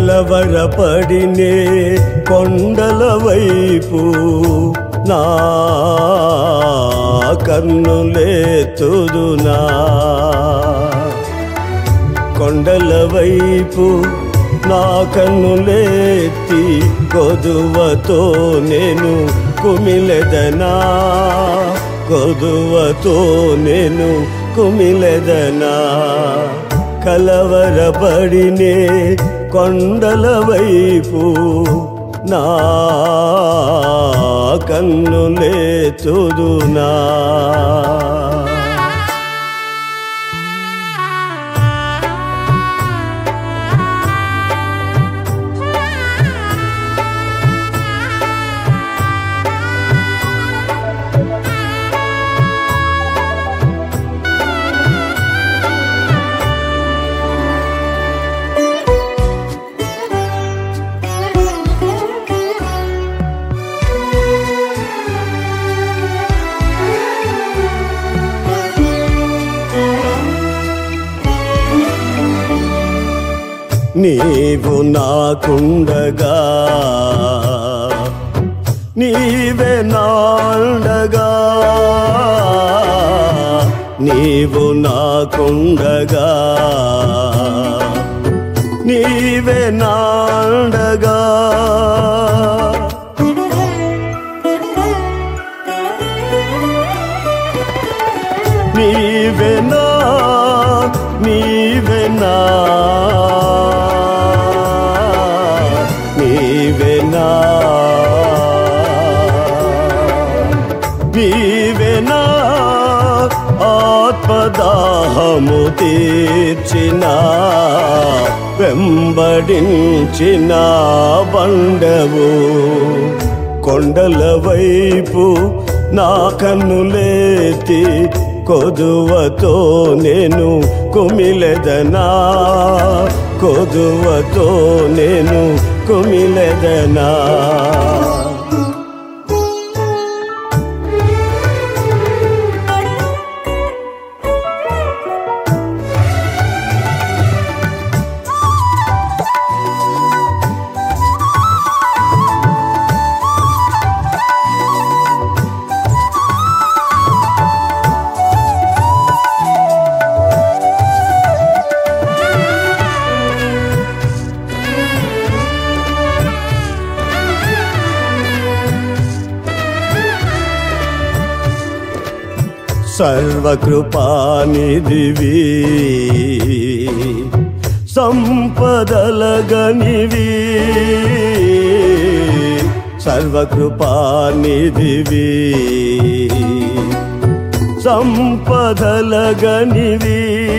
కలవరపడినే కొండల వైపు నా కన్నులెత్తుదునా కొండల వైపు నా కన్నులెత్తి కొదువతో నేను కుమిలెదనా కొదువతో నేను కుమిలెదనా కలవరపడినే కొండల వైపు నా కన్నులెత్తుదునా నీవు నాకుండగా నీవే నాండగా నీవు నాకుండగా నీవే నాండగా నీవే నా నీవే నా నీవేనా ఆత్మదాహము తీర్చిన వెంబడించిన బండవు కొండల వైపు నా కన్నులెత్తి కొదువతో నేను కుమిలెదనా కొదువతో నేను కుమిలెదనా సర్వకృపానిధివి సంపదలగనివి సర్వకృపానిధివి సంపదలగనివి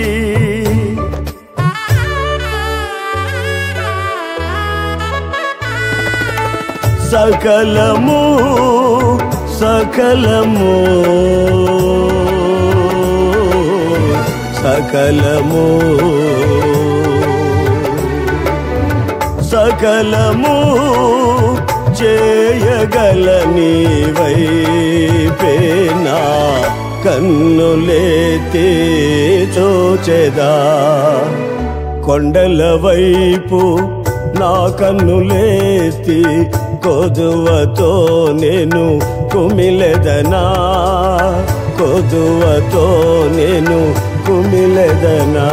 సకలము సకలము సకలము సకలము చేయగల నీవైపేనా కన్నులెత్తి చూచెదా కొండల వైపు నా కన్నులెత్తి కొదువతో నేను కుమిలెదనా కొదువతో నేను కుమిలెదనా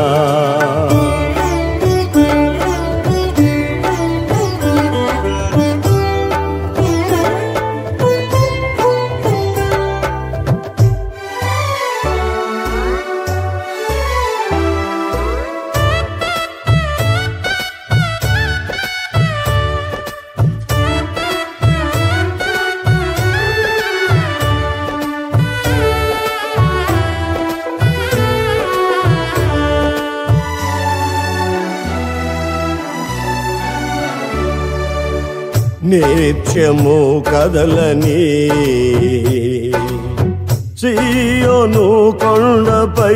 నిత్యము కదలని సీయోను కొండపై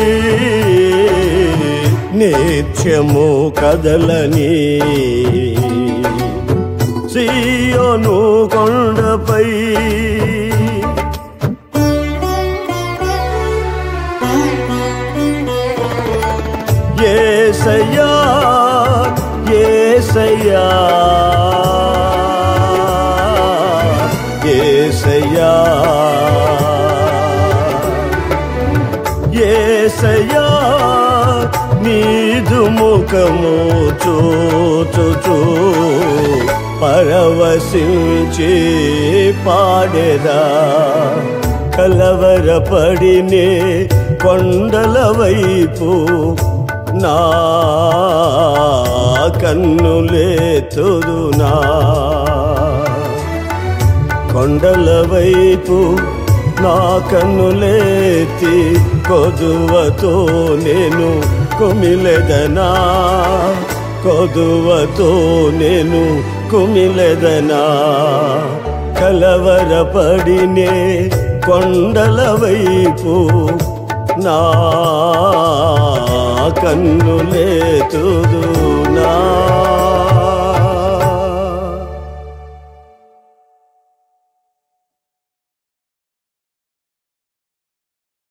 నిత్యము కదలని సీయోను కొండపై యేసయ్యా యేసయ్యా యేసయ్యా యేసయ్యా యేసయ్యా నీదు ముఖము చూచుచూ పరవశించి పాడెదా కలవరపడినే కొండల వైపు నా కన్నులేతుదునా కొండల వైపు నా కన్నులేతి కొదువతో నేను కుమిలెదనా కొదువతో నేను కుమిలెదనా కలవరపడినే కొండల వైపు నా కన్నులేతుదునా